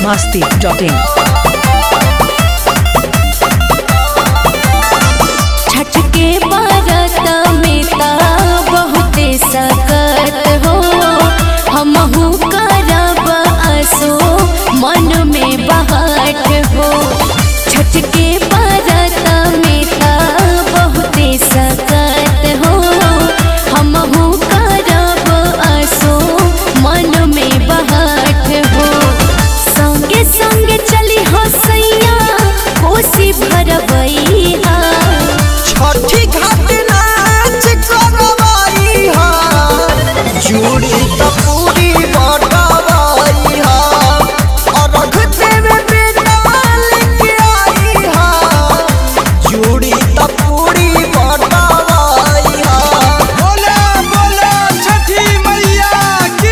biharmasti.in Chhath के व्रत में ता बहुते सकत हो, हमहू करब असो मन में बहट हो। छठ के व्रत में ता बहुते सकत हो, हमहू करब असो मन में बहट हो। संगे संगे चली हो सैया कोसी भरबैया, छठी घाट नाच करवाई हा, चूड़ी तपूरी बटवाई हा, और रख देवे बेटा लेके आई हा, चूड़ी तपूरी बटवाई हा। बोला बोला छठी मैया की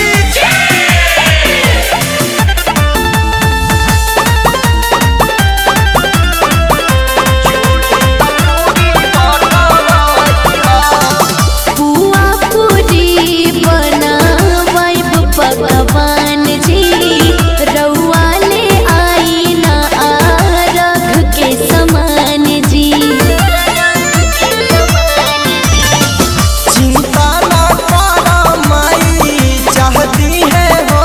पुआ पूरी बनावैब पकवान जी, रउआ ले आई ना आरघ के समान जी। चिंता ना करा माई चाहती है हो,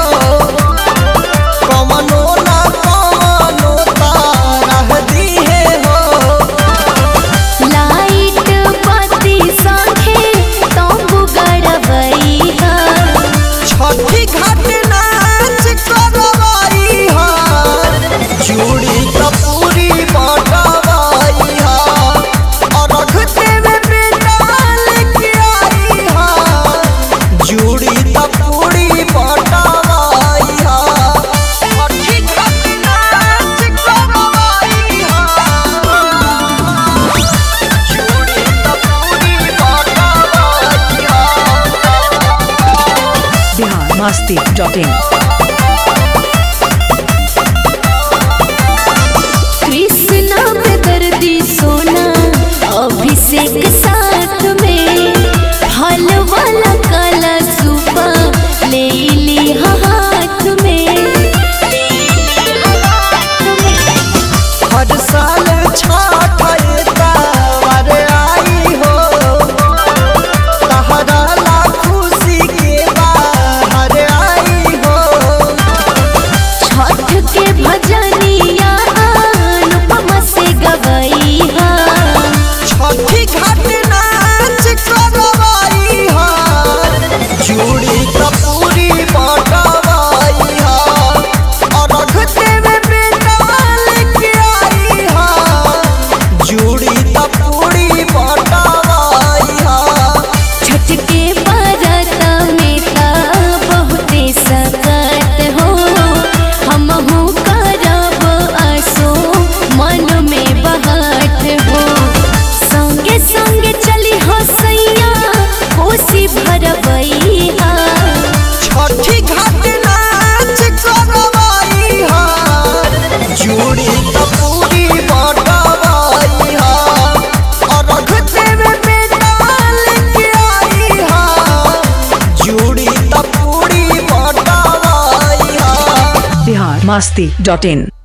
कमनो ना कमनो तारहती है हो। लाइट बत्ती संगे तंबू गड़बैया, छठी घाट नाच करवाई हा, चूड़ी तपूरी बटवाई हा, और रख देवे बेटा लेके आई हा, चूड़ी तपूरी बटवाई हा। छठी घाट नाच करवाई हा, चूड़ी तपूरी बटवाई हा। biharmasti.in कृष्णा पे दर्दी सोना अभिषेक साथ में, फल वाला काला सुपा ले ली हाथ में। हर साल छठ एतवार आई हो, तहरा ला खुशी के बाहर आई हो। छठ के भजनिया अनुपमा से गवैया, छठी घाट नाच करवाई हा, चूड़ी तपूरी बटवाई हा, और रख देवे बेटा लेके आई हा, चूड़ी तपूरी बटवाई हा। छठ के व्रत में ता बहुते सकत हो, हमहू करब असो मन में बहट हो। संगे संगे चली हो सैया कोसी भरबैया, छठी घाट नाच करवाई हा, चूड़ी तपूरी बटवाई हा, और रख देवे बेटा लेके आई हा, चूड़ी तपूरी बटवाई हा। biharmasti.in